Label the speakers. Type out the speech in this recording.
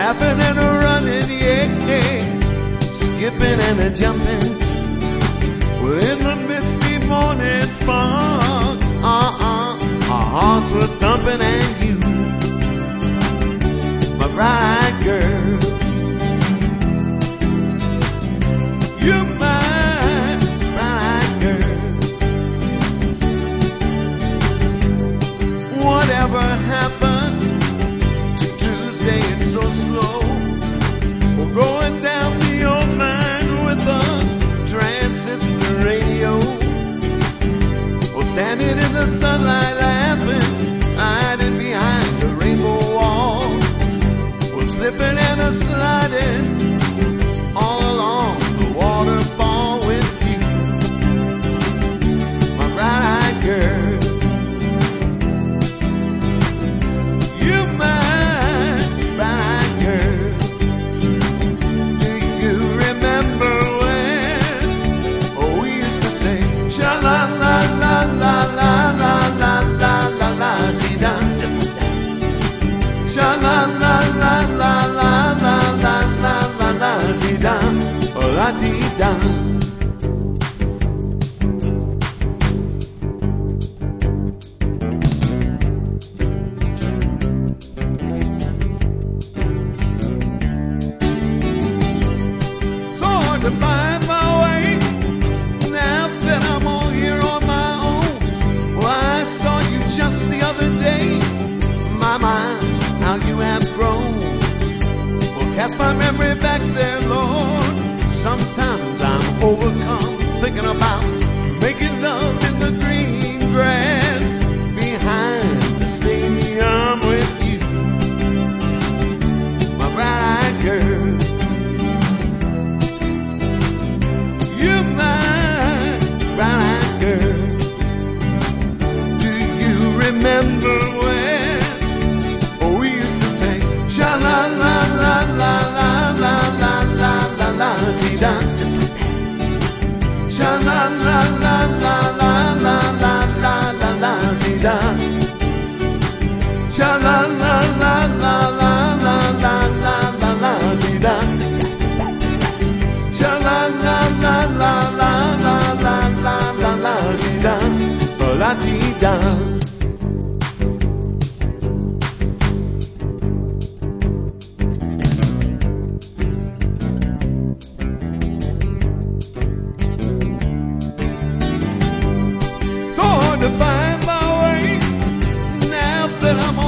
Speaker 1: laughing and a running, yeah, skipping and a jumping. We're in the misty morning fog. Our hearts were thumping, and you, my bright girl, you're my bright girl. Whatever happened to Tuesday and so slow? We're going down the old line with a transistor radio. We're standing in the sunlight laughing, hiding behind the rainbow wall. We're slipping and a sliding all along the waterfall with you, my bright-eyed girl. You're my bright girl. Do you remember when we used to say sha la la la la la la la la la la dee da, just like that. Sha la la la la la la la la la la dee da, la dee da. To find my way now that I'm all here on my own. Well, I saw you just the other day. My mind, how you have grown. Well, cast my memory back there, Lord. Sometimes I'm overcome thinking about making love in the green grass behind the stadium with you, my bright-eyed girl. You're my bright-eyed girl. Do you remember when we used to say sha la la la la la la la la la la dee da, just like that. Sha la la la la la la la la la la dee da. Sha la la la la la la la la la la dee da. Sha la la la la la la la la la la dee da, la dee da. So hard to find my way now that I'm